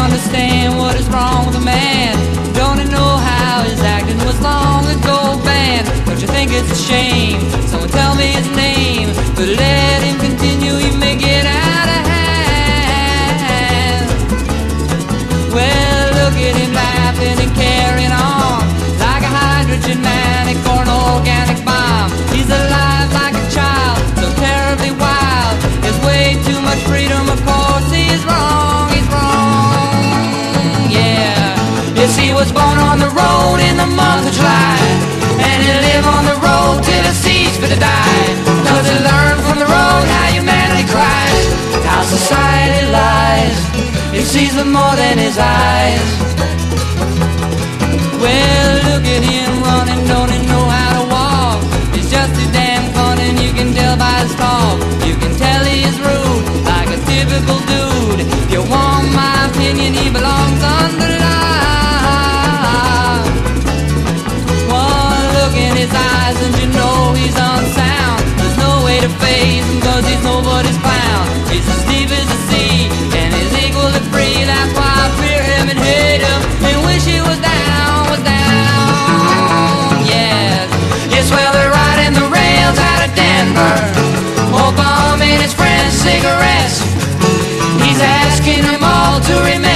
understand what is wrong with a man. Don't he know how his acting was long ago banned? Don't you think it's a shame? Someone tell me his name. But let him continue, he may get out of hand. Well, look at him laughing and carrying on like a hydrogen manic or an organic bomb. He's alive like a child, so terribly wild. There's way too much freedom, of course he's wrong, yeah. Yes, he was born on the road in the month of July, and he'll live on the road till he sees fit to die. Does he learn from the road how humanity cries, how society lies? He sees with more than his eyes. Well, look at him running, don't he know how to walk? He's just too damn fun, and you can tell by his talk. You can tell he's rude, like a typical dude. If you want my opinion, he belongs under law. One look in his eyes and you know he's unsound. There's no way to face him, cause he's nobody's clown. He's as deep as the sea, and he's equally free. That's why I fear him and hate him, and wish he was down, yes. Yes, well, they're riding the rails out of Denver, Obama and his friends cigarettes. He's asking them all to remember